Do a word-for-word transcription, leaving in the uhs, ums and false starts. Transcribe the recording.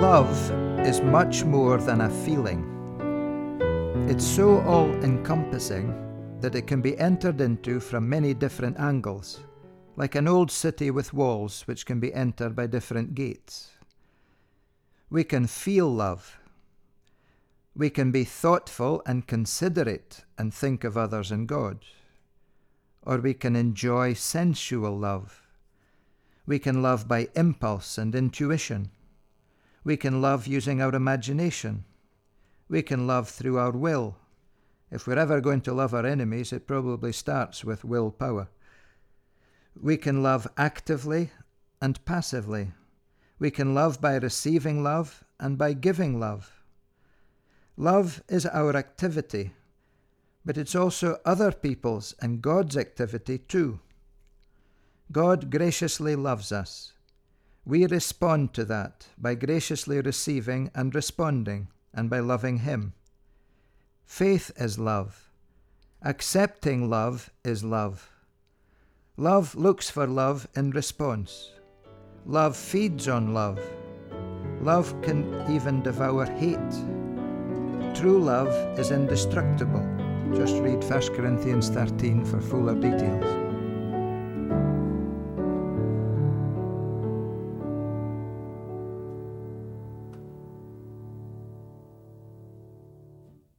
Love is much more than a feeling. It's so all-encompassing that it can be entered into from many different angles, like an old city with walls which can be entered by different gates. We can feel love. We can be thoughtful and considerate and think of others and God. Or we can enjoy sensual love. We can love by impulse and intuition. We can love using our imagination. We can love through our will. If we're ever going to love our enemies, it probably starts with willpower. We can love actively and passively. We can love by receiving love and by giving love. Love is our activity, but it's also other people's and God's activity too. God graciously loves us. We respond to that by graciously receiving and responding, and by loving Him. Faith is love. Accepting love is love. Love looks for love in response. Love feeds on love. Love can even devour hate. True love is indestructible. Just read First Corinthians thirteen for fuller details.